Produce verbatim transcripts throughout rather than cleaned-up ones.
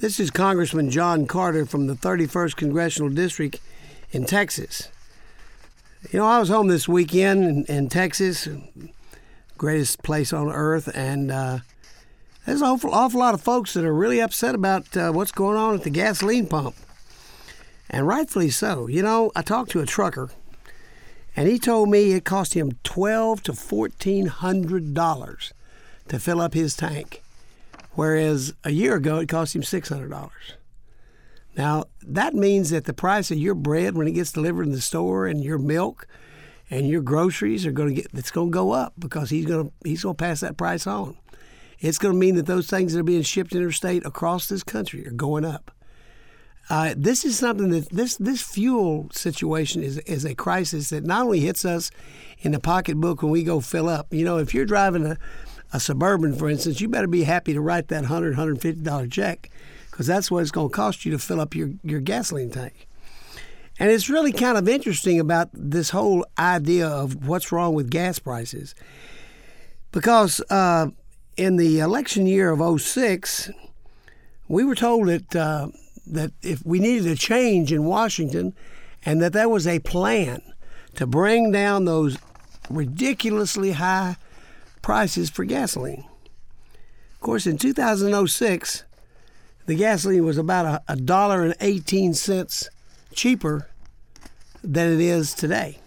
This is Congressman John Carter from the thirty-first Congressional District in Texas. You know, I was home this weekend in, in Texas, greatest place on earth, and uh, there's an awful, awful lot of folks that are really upset about uh, what's going on at the gasoline pump, and rightfully so. You know, I talked to a trucker, and he told me it cost him twelve to fourteen hundred dollars to fill up his tank, whereas a year ago it cost him six hundred dollars. Now, that means that the price of your bread when it gets delivered in the store and your milk and your groceries are going to get, it's going to go up because he's going to, he's going to pass that price on. It's going to mean that those things that are being shipped interstate across this country are going up. Uh, this is something that, this this fuel situation is, is a crisis that not only hits us in the pocketbook when we go fill up. You know, if you're driving a, a Suburban, for instance, you better be happy to write that one hundred dollars, one hundred fifty dollars check, because that's what it's going to cost you to fill up your, your gasoline tank. And it's really kind of interesting about this whole idea of what's wrong with gas prices. Because uh, in the election year of oh six, we were told that, uh, that if we needed a change in Washington and that there was a plan to bring down those ridiculously high prices for gasoline. Of course, in two thousand six, the gasoline was about a dollar and eighteen cents cheaper than it is today.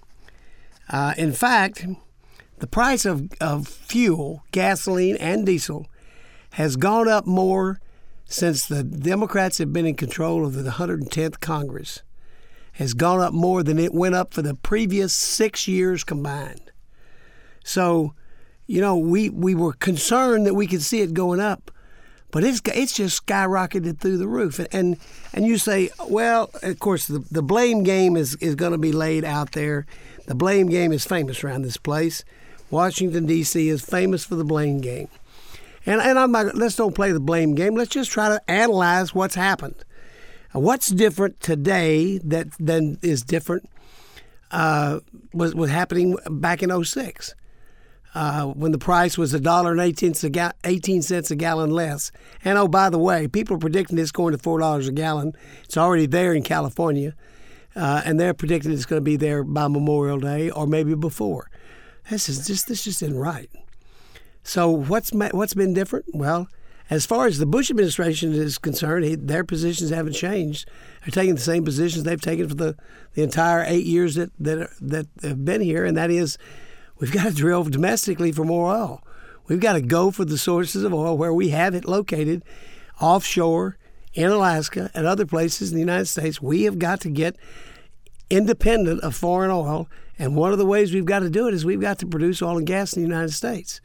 Uh, in fact, the price of, of fuel, gasoline and diesel, has gone up more since the Democrats have been in control of the one hundred tenth Congress. Has gone up more than it went up for the previous six years combined. So, you know, we, we were concerned that we could see it going up. But it's it's just skyrocketed through the roof. And and you say, well, of course, the, the blame game is, is going to be laid out there. The blame game is famous around this place. Washington, D C is famous for the blame game. And and I'm not, let's don't play the blame game. Let's just try to analyze what's happened. What's different today that than is different uh, was, was happening back in oh six. Uh, when the price was a dollar and eighteen cents a gallon less. And oh, by the way, people are predicting it's going to four dollars a gallon. It's already there in California, uh, and they're predicting it's going to be there by Memorial Day or maybe before. This is just this just isn't right. So what's what's been different? Well, as far as the Bush administration is concerned, he, their positions haven't changed. They're taking the same positions they've taken for the, the entire eight years that that that have been here, and that is, we've got to drill domestically for more oil. We've got to go for the sources of oil where we have it located offshore in Alaska and other places in the United States. We have got to get independent of foreign oil, and one of the ways we've got to do it is we've got to produce oil and gas in the United States.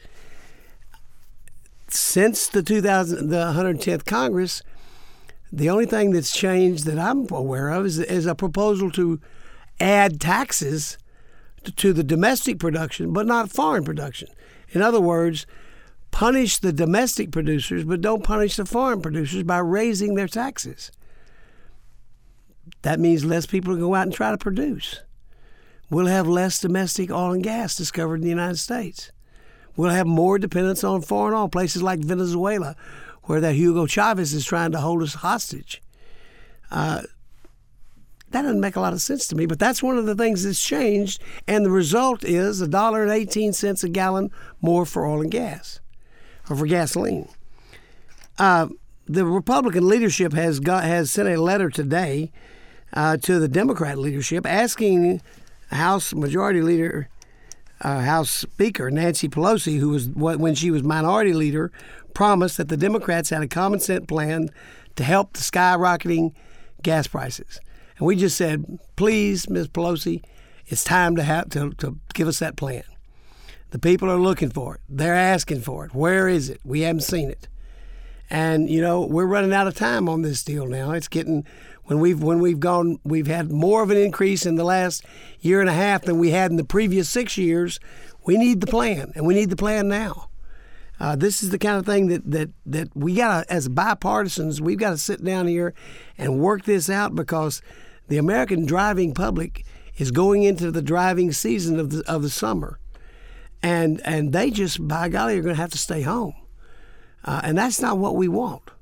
Since the two thousand, the one hundred tenth Congress, the only thing that's changed that I'm aware of is, is a proposal to add taxes to the domestic production, but not foreign production. In other words, punish the domestic producers, but don't punish the foreign producers by raising their taxes. That means less people will go out and try to produce. We'll have less domestic oil and gas discovered in the United States. We'll have more dependence on foreign oil, places like Venezuela, where that Hugo Chavez is trying to hold us hostage. Uh, That doesn't make a lot of sense to me, but that's one of the things that's changed, and the result is a dollar and eighteen cents a gallon more for oil and gas, or for gasoline. Uh, the Republican leadership has got has sent a letter today uh, to the Democrat leadership asking House Majority Leader, uh, House Speaker Nancy Pelosi, who was when she was Minority Leader, promised that the Democrats had a common sense plan to help the skyrocketing gas prices. And we just said, please, Miz Pelosi, it's time to have to, to give us that plan. The people are looking for it. They're asking for it. Where is it? We haven't seen it. And, you know, we're running out of time on this deal now. It's getting, when we've when we've gone, we've had more of an increase in the last year and a half than we had in the previous six years. We need the plan, and we need the plan now. Uh, this is the kind of thing that, that, that we got to, as bipartisans, we've got to sit down here and work this out, because the American driving public is going into the driving season of the of the summer. And and they just, by golly, are going to have to stay home. Uh, and that's not what we want.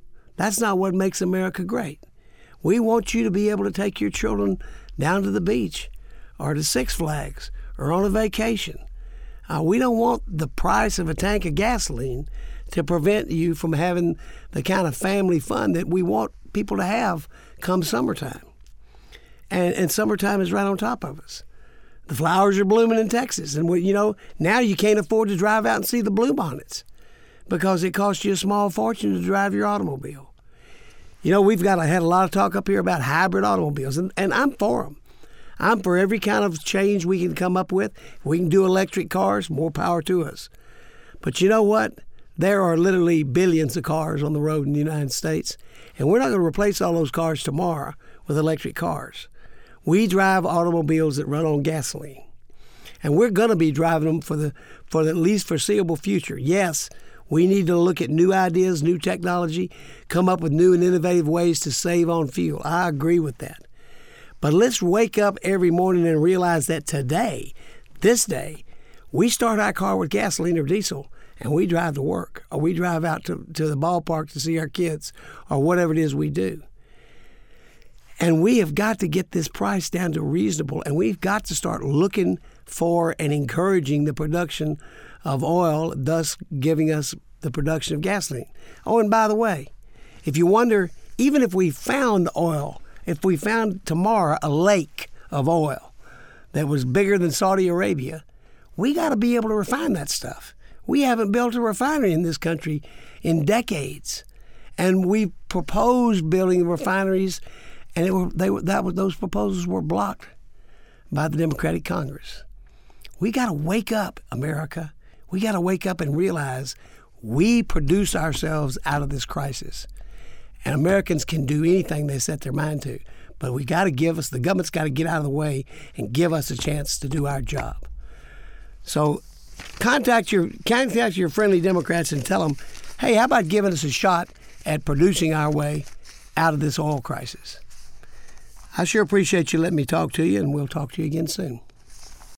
That's not what makes America great. We want you to be able to take your children down to the beach or to Six Flags or on a vacation. Uh, we don't want the price of a tank of gasoline to prevent you from having the kind of family fun that we want people to have come summertime. And, and summertime is right on top of us. The flowers are blooming in Texas. And, we, you know, now you can't afford to drive out and see the bluebonnets because it costs you a small fortune to drive your automobile. You know, we've got had a lot of talk up here about hybrid automobiles, and, and I'm for them. I'm for every kind of change we can come up with. If we can do electric cars, more power to us. But you know what? There are literally billions of cars on the road in the United States, and we're not going to replace all those cars tomorrow with electric cars. We drive automobiles that run on gasoline, and we're going to be driving them for the for the at least foreseeable future. Yes, we need to look at new ideas, new technology, come up with new and innovative ways to save on fuel. I agree with that. But let's wake up every morning and realize that today, this day, we start our car with gasoline or diesel, and we drive to work, or we drive out to, to the ballpark to see our kids, or whatever it is we do. And we have got to get this price down to reasonable, and we've got to start looking for and encouraging the production of oil, thus giving us the production of gasoline. Oh, and by the way, if you wonder, even if we found oil, if we found tomorrow a lake of oil that was bigger than Saudi Arabia, we got to be able to refine that stuff. We haven't built a refinery in this country in decades, and we proposed building refineries, and it were, they were, that was, those proposals were blocked by the Democratic Congress. We got to wake up, America. We got to wake up and realize we produce ourselves out of this crisis. And Americans can do anything they set their mind to. But we got to give us, the government's got to get out of the way and give us a chance to do our job. So contact your contact your friendly Democrats and tell them, hey, how about giving us a shot at producing our way out of this oil crisis? I sure appreciate you letting me talk to you, and we'll talk to you again soon.